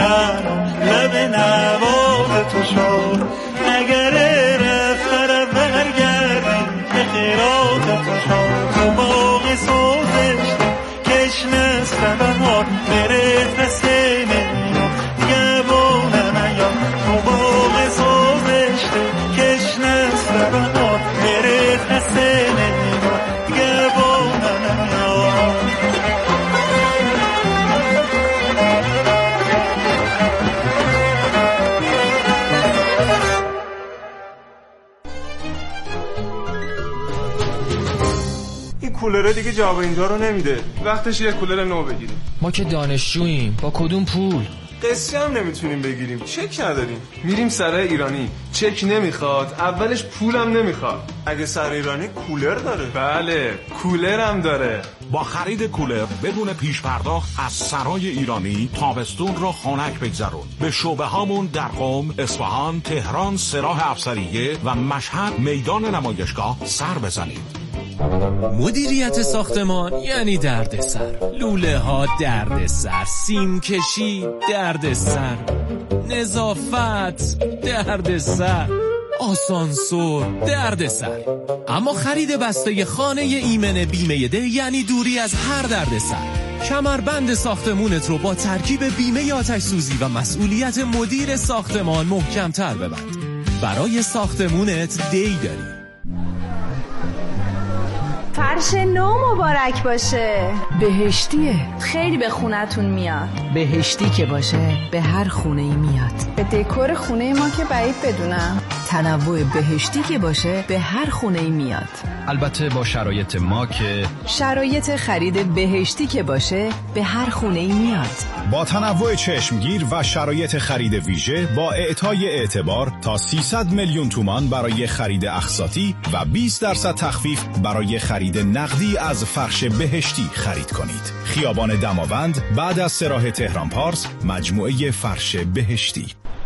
تنم لب نواز تو شد نگره رفتر برگردی به خیرات تو شد تو باقی سوزش کش نسته بهار بره تسینه گبونه یا تو باقی سوزش کش نسته بهار بره تسینه گبونه یا کولره دیگه جواب اینجا رو نمیده. وقتش یه کولر نو بگیریم. ما که دانشجوییم، با کدوم پول؟ قصه هم نمیتونیم بگیریم، چک نداریم. میریم سرای ایرانی، چک نمیخواد، اولش پولم نمیخواد. اگه سر ایرانی کولر داره؟ بله، کولر هم داره. با خرید کولر بدون پیش پرداخت از سرای ایرانی تابستون رو خنک بگذرون. به شعبه هامون در قم، اصفهان، تهران، سراح افسریه و مشهد میدان نمایشگاه سر بزنید. مدیریت ساختمان یعنی دردسر، لوله ها دردسر، سیم کشی دردسر، نظافت دردسر، آسانسور دردسر. اما خرید بسته خانه ایمن بیمه ده یعنی دوری از هر دردسر. کمربند ساختمونت رو با ترکیب بیمه آتش سوزی و مسئولیت مدیر ساختمان محکم‌تر ببند. برای ساختمونت دی داری. فرش نو مبارک باشه. بهشتیه، خیلی به خونتون میاد. بهشتی که باشه به هر خونه ای میاد. به دکور خونه ما که بعید بدونم. تنوع بهشتی که باشه به هر خونه ای میاد. البته با شرایط ما که شرایط خرید بهشتی که باشه به هر خونه ای میاد. با تنوع چشمگیر و شرایط خرید ویژه با اعطای اعتبار تا 300 میلیون تومان برای خرید اقساطی و 20% تخفیف برای خرید نقدی از فرش بهشتی خرید کنید. خیابان دماوند بعد از سراح تهران پارس، مجموعه فرش بهشتی.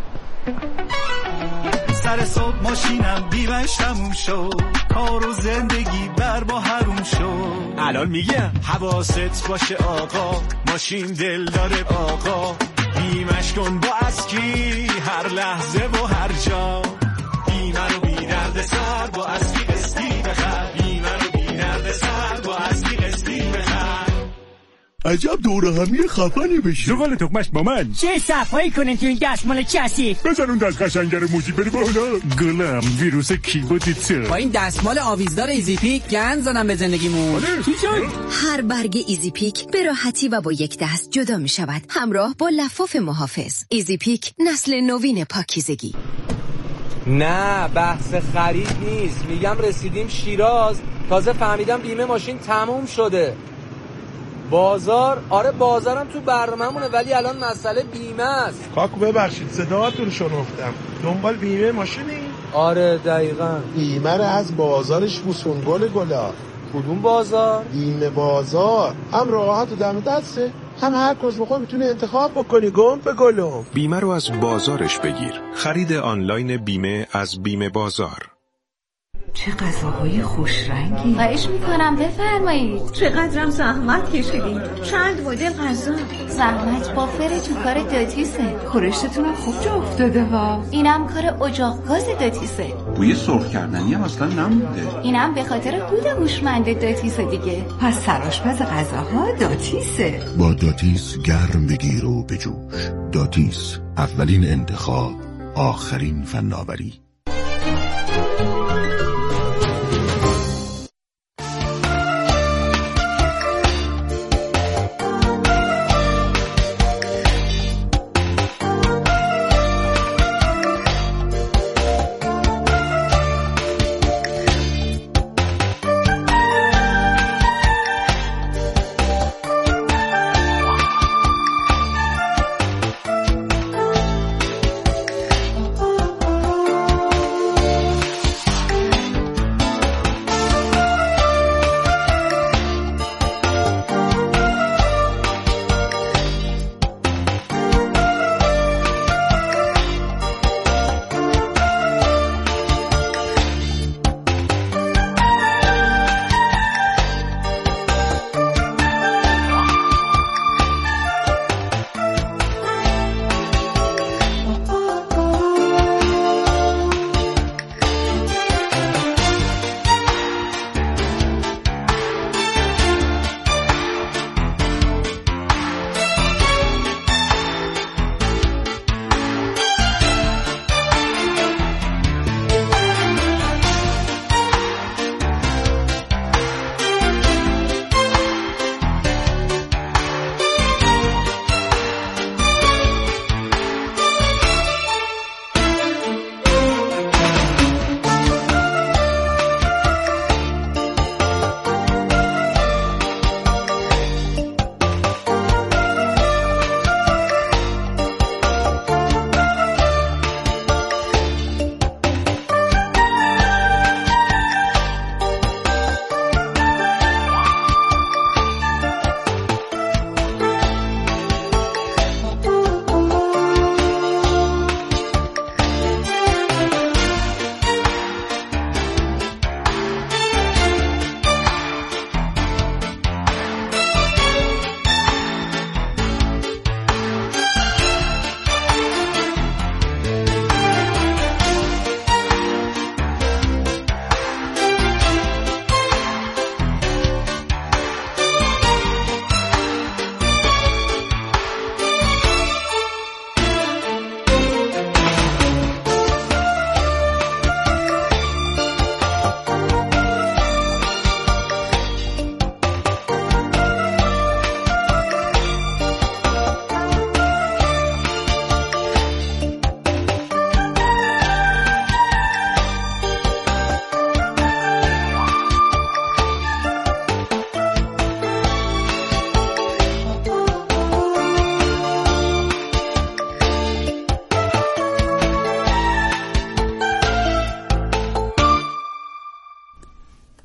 سر صبح ماشینم بیمش تموم شد، کار و زندگی بر با حروم شد. الان میگم حواست باشه آقا، ماشین دل داره آقا، بیمش کن با اسکی هر لحظه و هر جا. بیمه رو بی درد سر با اسکی قسطی بخر، بیمه رو بی درد سر با اسکی قسطی بخر. عجب دوره همی خفنی بشی. زغال تخمش با من چه صفایی کنین تو این دستمال کثیف. بزن اون دست قشنگه رو موجی بری بالا. گلم ویروس کیبوتیتسه. با این دستمال آویزدار ایزی پیک گند زدم به زندگیمون. هر برگ ایزی پیک به راحتی و با یک دست جدا می شود همراه با لفاف محافظ. ایزی پیک نسل نوین پاکیزگی. نه بحث خرید نیست، میگم رسیدیم شیراز، تازه فهمیدم بیمه ماشین تموم شده. بازار، آره بازارم تو برنامه‌مونه ولی الان مسئله بیمه است. کاکو ببخشید صداتون رو شنفتم، دنبال بیمه ماشینی؟ آره دقیقاً. بیمه رو از بازارش بوسون گلا. کدوم بازار؟ بیمه بازار، هم راحت و دم دسته، هم هر کس بخوای میتونه انتخاب بکنی. گم به گلم. بیمه رو از بازارش بگیر. خرید آنلاین بیمه از بیمه بازار. چه غذاهای خوش رنگی. خواهش میکنم بفرمایید. چقدرم زحمت کشیدین، چند مدل غذا. زحمت با فر تو کار داتیسه. خورشتتون خوب جا افتاده ها. اینم کار اجاق گاز داتیسه. بوی سرخ کردنی هم اصلا نمونده. اینم به خاطر دود هوشمند داتیسه دیگه. پس سرآشپز غذاها داتیسه. با داتیس گرم بگیر و بجوش. داتیس، اولین انتخاب، آخرین فناوری.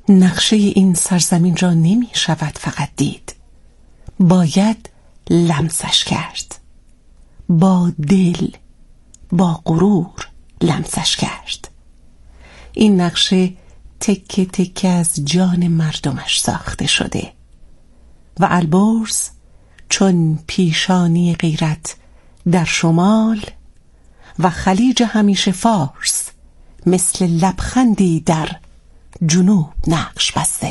نقشه این سرزمین را نمی شود فقط دید، باید لمسش کرد، با دل، با غرور لمسش کرد. این نقشه تکه تکه از جان مردمش ساخته شده و البرز چون پیشانی غیرت در شمال و خلیج همیشه فارس مثل لبخندی در جنوب نقش بسته.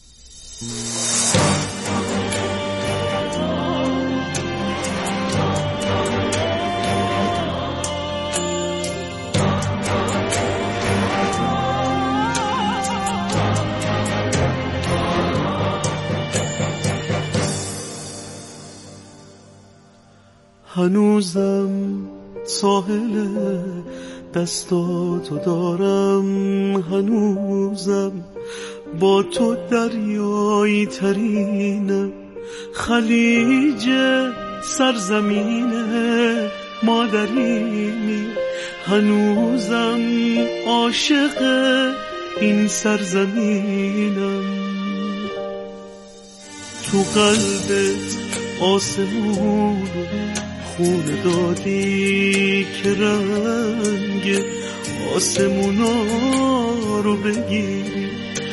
هنوزم ساحل دستاتو دارم، هنوزم با تو دریایی ترینم، خلیج سرزمین مادرینی، هنوزم عاشق این سرزمینم. تو قلبت آسمون خون دادی که رنگ آسمونا رو بگیری،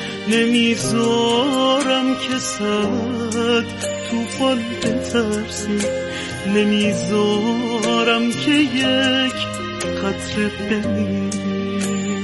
نمیذارم که صد توفان بترسی، نمیذارم که یک قطره بمیری.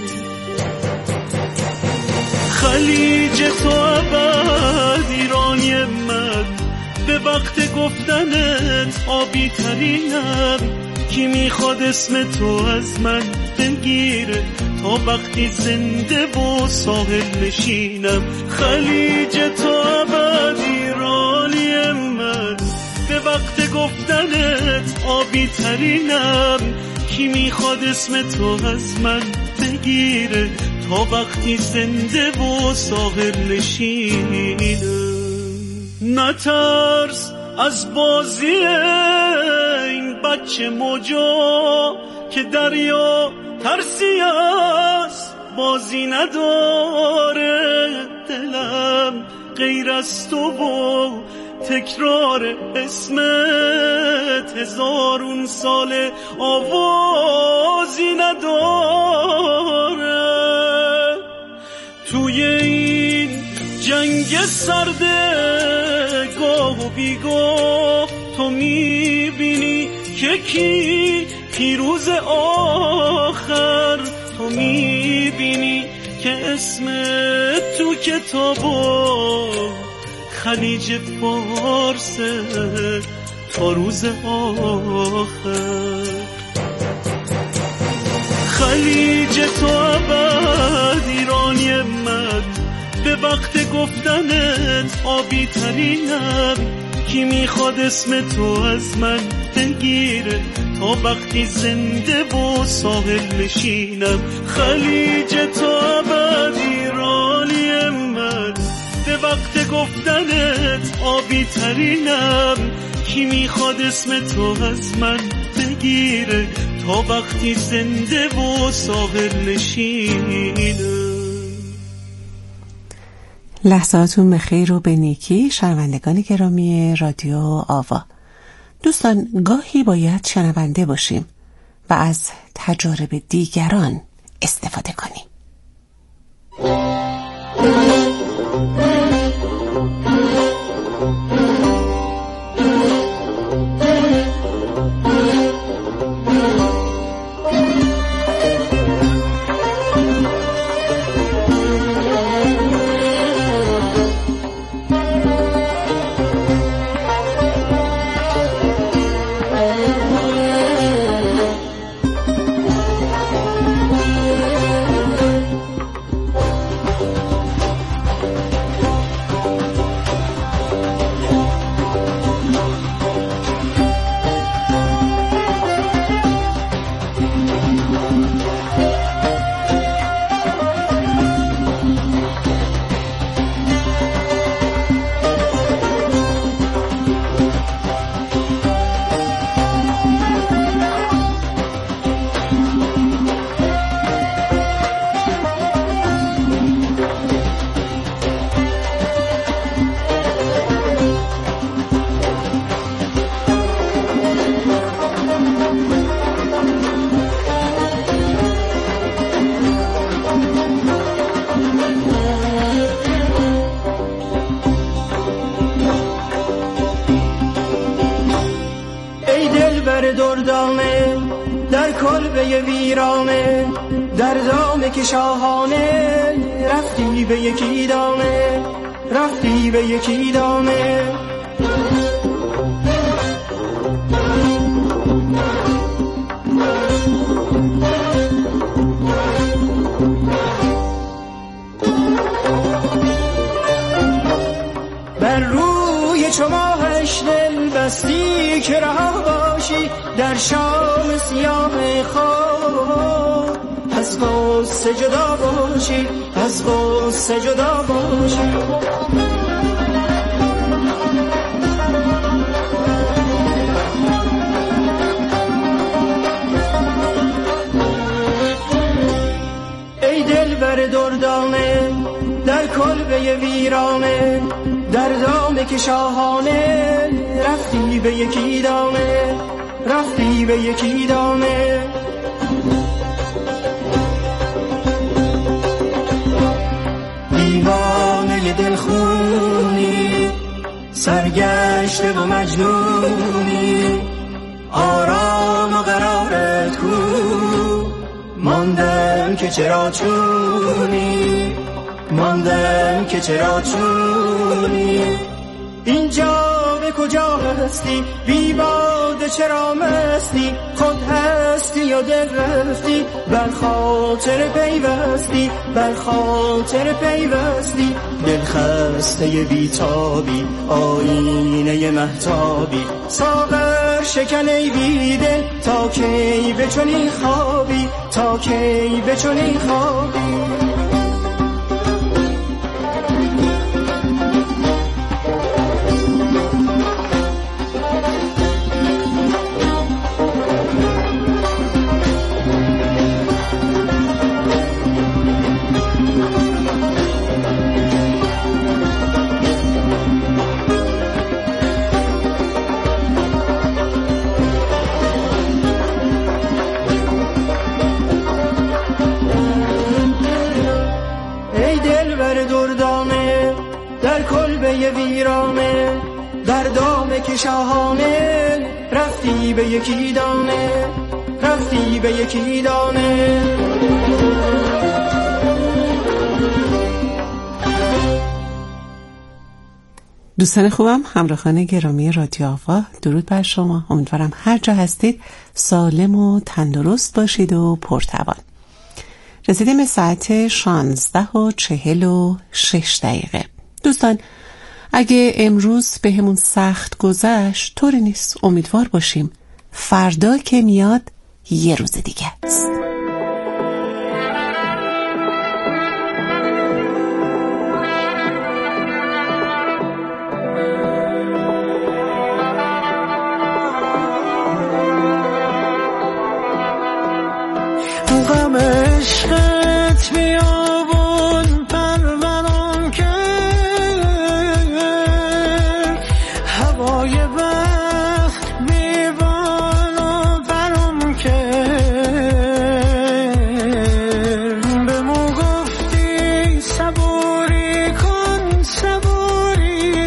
خلیج تو ابد ایرانی من، به وقت گفتنت آبی ترینم، کی میخواد اسم تو از من بگیره تا وقتی زنده و ساحل نشینم. خلیج تو ابد ایرانی من، به وقت گفتنت آبی ترینم، کی میخواد اسم تو از من بگیره تا وقتی زنده و ساحل نشینم. نترس از بازی این بچه موجا که دریا ترسی است بازی نداره، دلم غیر از تو و تکرار اسمت هزارون سال آوازی نداره. توی این جنگ سرده گاه و بیگاه تو میبینی که کی پیروز آخر، تو میبینی که اسم تو کتابا خلیج فارس تا روز آخر. خلیج تو ابد ایرانی من، به وقت گفتنت آبی ترینم، کی میخواد اسم تو از من بگیره تا وقتی زنده و ساحل نشینم. خلیج تو ابد ایرانی من، به وقت گفتنت آبی ترینم، کی میخواد اسم تو از من بگیره تا وقتی زنده و ساحل نشینم. لحظاتون بخیر و به نیکی شنوندگان گرامی رادیو آوا. دوستان، گاهی باید شنونده باشیم و از تجارب دیگران استفاده کنیم. کلبه ویرانه در دام که شاهانه رفتی به یکی دانه رفتی به یکی دانه بر روی چو ماهش دل بستی که رها باشی در شام سیاه خواب از غصه جدا باشی از غصه جدا باشی ای دلبر دردانه در کلبه ویرانه در دام که شاهانه رفتی به یکی دانه رفتی به یکی دانه دیوانه دلخونی سرگشته و مجنونی آرام و قرارت کو ماندم که چرا چونی ماندم که چرا چونی اینجا به کجا هستی بی باده چرا مستی خود هستی یا دل رفتی بر خاطر پیوستی بر خاطر پیوستی دل خسته بیتابی آینه مهتابی ساغر شکن ای بی دل تا کی به چنین خوابی تا کی به چنین خوابی ویرانه در دام که شاهانه رفتی به یکی دانه رفتی به یکی دانه دوستان خوبم، همراهان گرامی رادیو آوا، درود بر شما. امیدوارم هر جا هستید سالم و تندرست باشید و پرتوان. رسیدیم به ساعت 16:46. دوستان، اگه امروز به همون سخت گذشت طوری نیست، امیدوار باشیم فردا که میاد یه روز دیگه است. غم عشقت بیابون پروران که هوای بخت بیبان و برام که به مو گفتی صبوری کن صبوری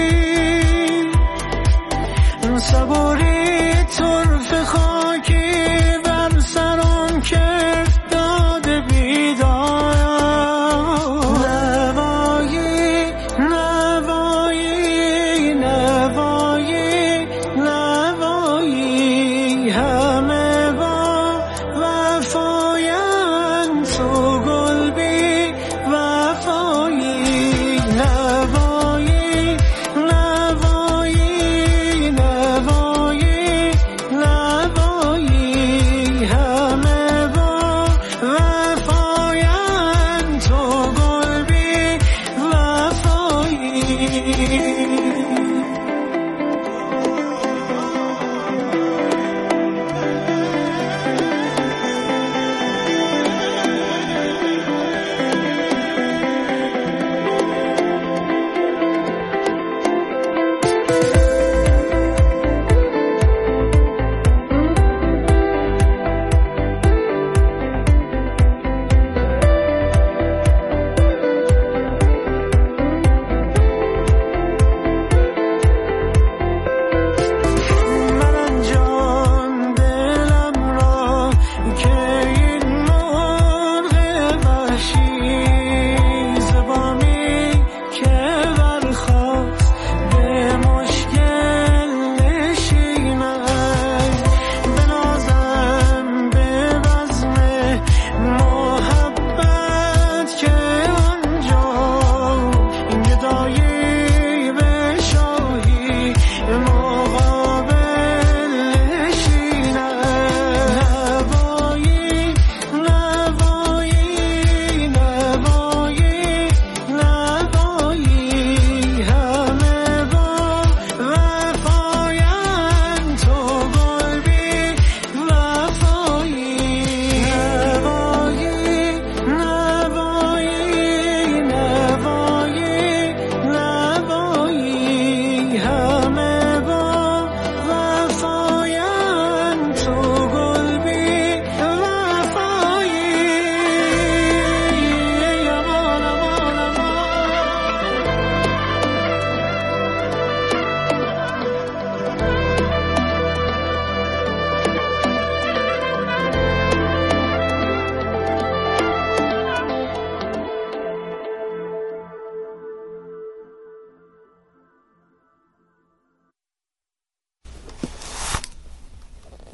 صبوری طرف خاکی بر سرم که داده بیدار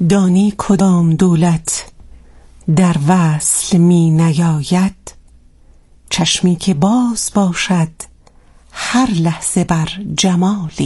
دانی کدام دولت در وصل می نیاید، چشمی که باز باشد هر لحظه بر جمالی.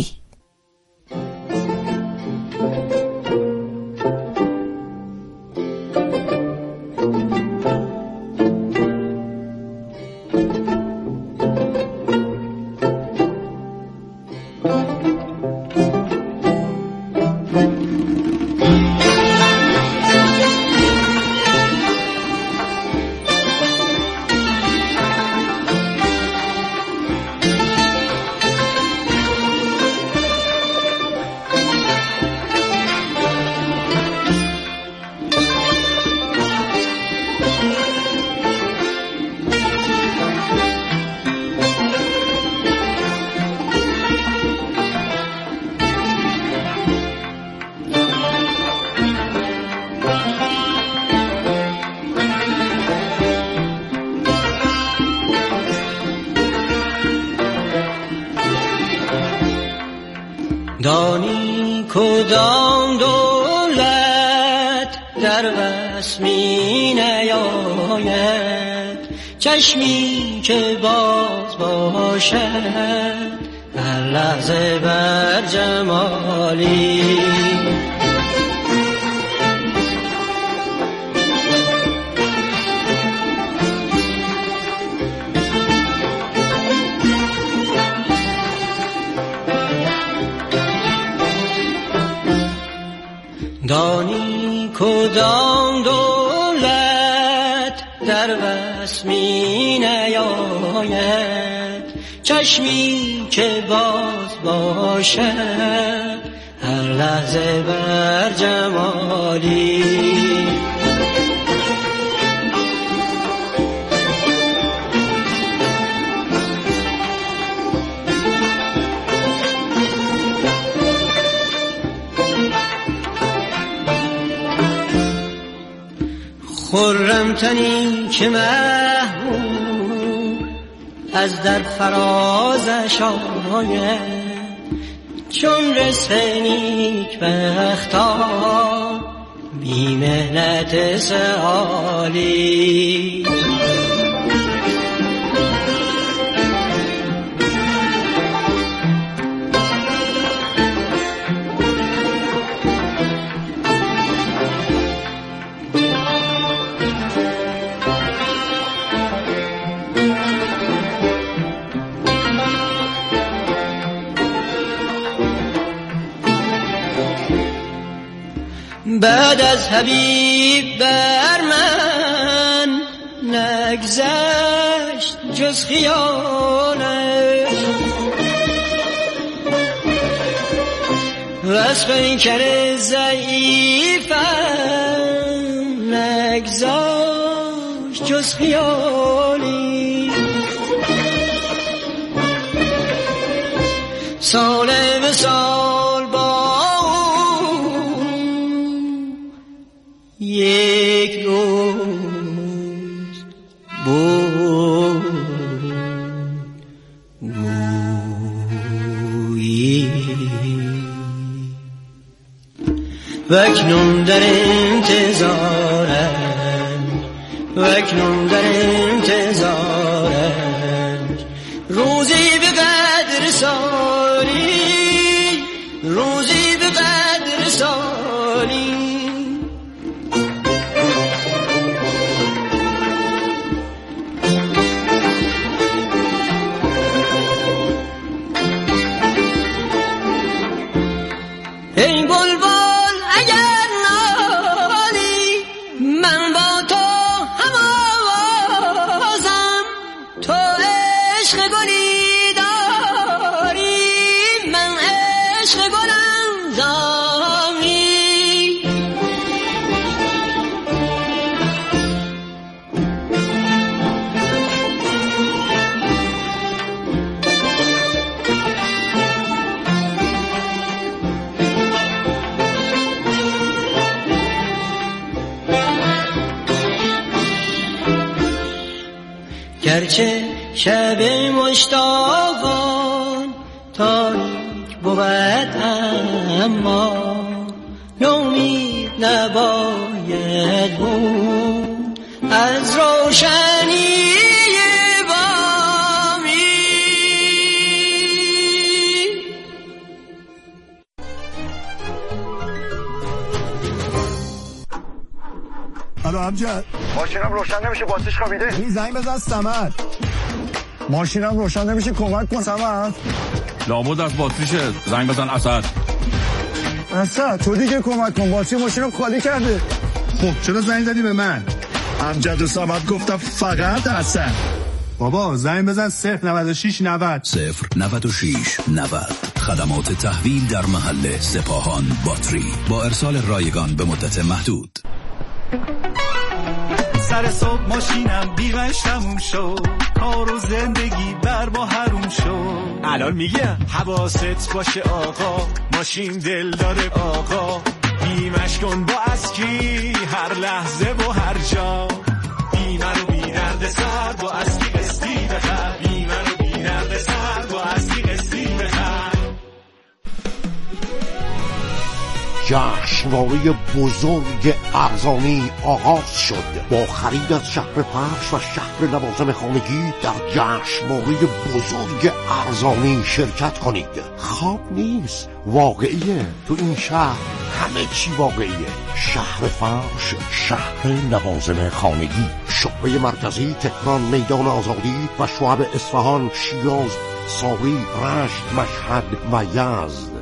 دانی کدام دولت در وصل می نیاید، چشمی که باز باشد هر لحظه بر جمالی. دانی کدام دولت در وصل می نیاید، چشمی که باز باشد هر لحظه بر جمالی. خرم تنی که محبوب از در فرازش آید، چون رزق نیک بختان بی محنت سعالی. بعد از حبیب بر من نگذشت جز خیالش، وصف این کر ضعیفم نگذشت جز خیالی. سال به سال با یک روز گویی، وکنون در انتظارم، وکنون در انتظارم روزی به قدر سالی، روزی به قدر سالی. ای بلبل اگر نالی من با تو هم آوازم، تو عشق گلی داری من عشق گلم زاری. گرچه شب مشتاقان تاریک بود اما نومید نباید بود از روشنی الو امجد، ماشینم روشن نمیشه، باتریش خوابیده. این زنگ بزن سمر. ماشینم روشن نمیشه، کمک کن سمر. لابد از باتریشه، زنگ بزن اسد. اسد تو دیگه کمک کن، باتری ماشینم خالی کرده. خب چرا زنگ زدی به من؟ امجد و سمر گفتم فقط اسد. بابا زنگ بزن 096 90 096 90. خدمات تحویل در محل سپاهان باتری با ارسال رایگان به مدت محدود. سر صبح ماشینم بیمش تموم شد، کار و زندگی بر با حروم شد. الان میگم حواست باشه آقا، ماشین دل داره آقا. بیمش کن با اسکی هر لحظه و هر جا. بیمه رو بی درد سر با اسکی قسطی بخر. بیمه رو بی درد سر با اسکی قسطی بخر. جشنواره بزرگ ارزانی آغاز شد. با خرید از شهر فرش و شهر لوازم خانگی در جشنواره بزرگ ارزانی شرکت کنید. خواب نیست، واقعیه. تو این شهر همه چی واقعیه. شهر فرش، شهر لوازم خانگی، شعبه مرکزی تهران، میدان آزادی و شعب اصفهان، شیراز، ساری، رشت، مشهد و یزد.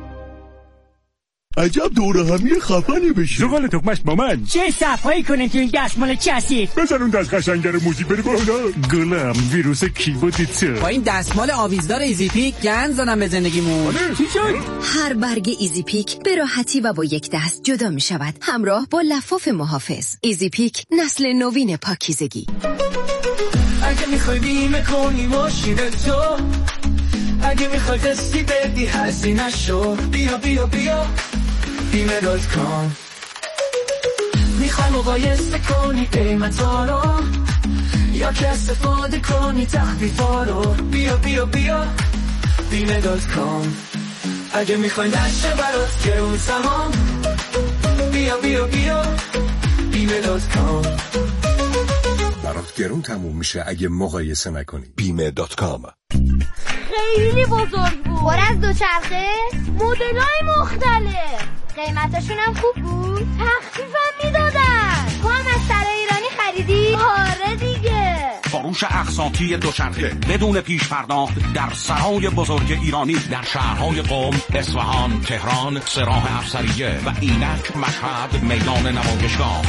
عجب دوره همی خفنی بشی. زغال تکمش با من. چه صفایی کنین تو این دستمال کثیف. بزن اون دست قشنگ رو موزیک بره بالا. گلم ویروس کیبوتیته. با این دستمال آویزدار ایزی پیک گند زدم به زندگیمون. چی شد؟ هر برگ ایزی پیک به راحتی و با یک دست جدا می شود، همراه با لفاف محافظ. ایزی پیک، نسل نوین پاکیزگی. اگه میخوای بیمه کنی ماشین تو، اگه میخوای قسطی بدی هزینه شو، بیا بیا بیا بیمه.com. میخوای مقایسه کنی قیمتا رو، یا که استفاده کنی تخفیفا رو، بیا بیا بیا بیمه.com. اگه میخوای نشه برات گرون سهام، بیا بیا بیا بیمه.com. برات گرون تموم میشه اگه مقایسه نکنی. بیمه.com. خیلی بزرگ بود، پر از دوچرخه، مدل‌های مختلف، قیمتاشون هم خوب بود، تخفیفم میدادن. تو هم از سرای ایرانی خریدی؟ آره دیگه. فروش اقساطی دوچرخه بدون پیش پرداخت در سرای بزرگ ایرانی در شهرهای قم، اصفهان، تهران، سراح افسریه و اینک، مشهد، میدان نمایشگاه.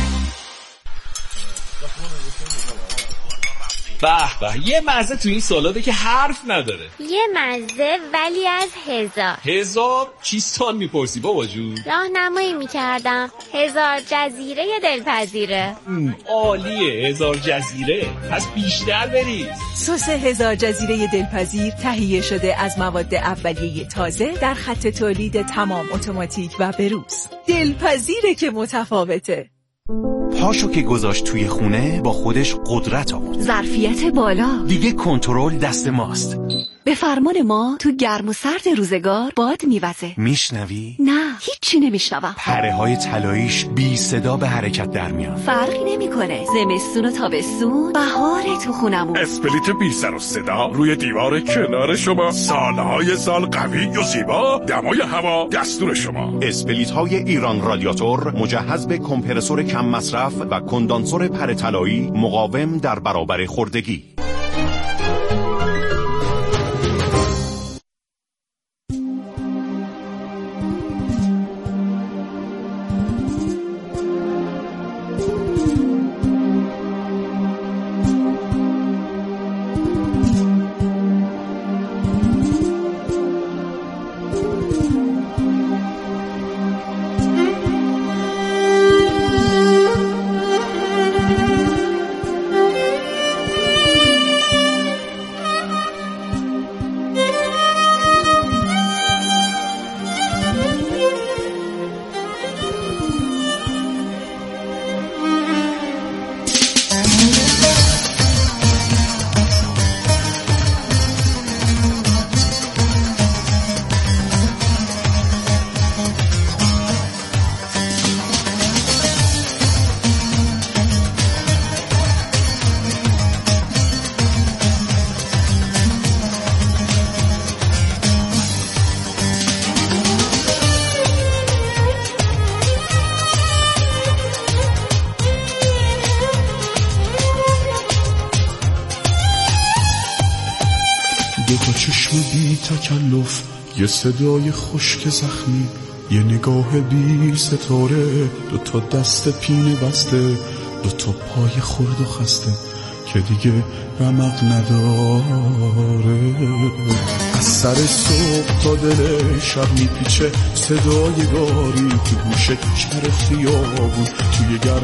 به به، یه مزه تو این سالاده که حرف نداره. یه مزه ولی از هزار چیستان میپرسی بابا جون؟ راهنمایی میکردم. 1000 جزیره دلپذیره. عالیه 1000 جزیره، پس بیشتر بریز. سس 1000 جزیره دلپذیر تهیه شده از مواد اولیه تازه در خط تولید تمام اتوماتیک و بروز. دلپذیره که متفاوته. پاشو که گذاشت توی خونه با خودش قدرت آورد. ظرفیت بالا. دیگه کنترل دست ماست. به فرمان ما تو گرم و سرد روزگار باد میوزه. میشنوی؟ نه، هیچی نمیشنوم. پره های طلاییش بی صدا به حرکت در میان. فرقی نمیکنه. زمستون و تابستون، بهار تو خونمون. اسپلیت بی سر و صدا روی دیوار کنار شما، سالهای سال قوی و زیبا، دمای هوا دستور شما. اسپلیت های ایران رادیاتور مجهز به کمپرسور کم مصرف و کندانسور پره طلایی مقاوم در برابر خوردگی. تا چشم بی تکلف، یه صدای خشک زخمی، یه نگاه بی ستاره، 2 تا دست پینه بسته، 2 تا پای خرد و خسته که دیگه رمق نداره. از سر صبح تا دل شب میپیچه صدای گاری تو گوشه شهر خیابون، توی